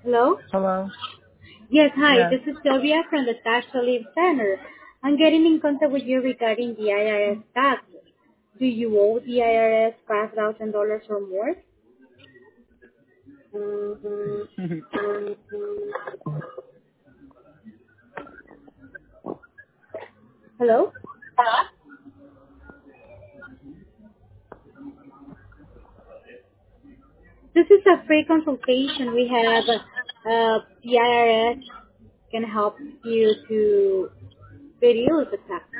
Hello? Hello. Yes, hi. Yes. This is Sylvia from the Tax Relief Center. I'm getting in contact with you regarding the IRS tax. Do you owe the IRS $5,000 or more? Hello? This is a free consultation. We have the IRS can help you to reduce the tax.